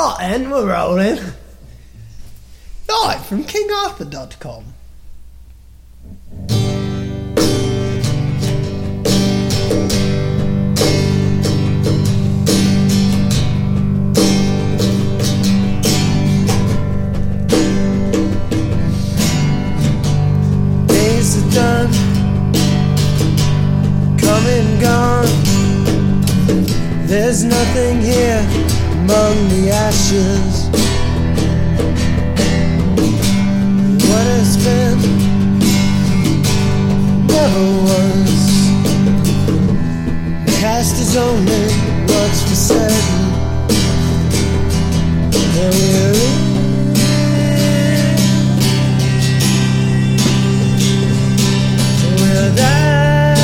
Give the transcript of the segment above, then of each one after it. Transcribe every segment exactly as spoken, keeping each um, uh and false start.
Right then, we're rolling. Right, from king arthur dot com. Days are done, come and gone. There's nothing here among the ashes. What has been never was. The past is only what's for certain. And we're in. We're there.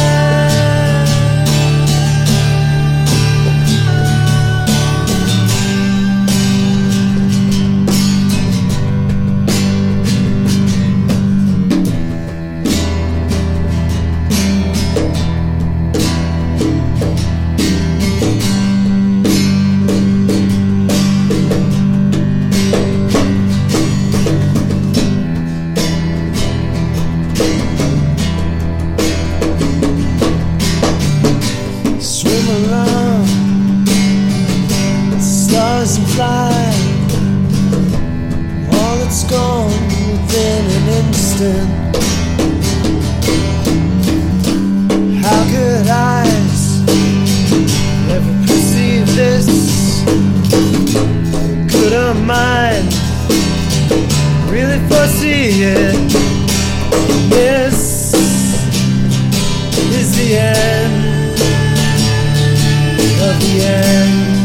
All that's gone within an instant. How could eyes ever perceive this? Could a mind really foresee it? This is the end of the end.